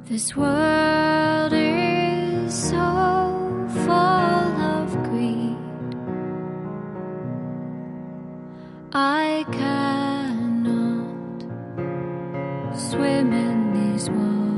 This world is so full of greed. I cannot swim in these waters.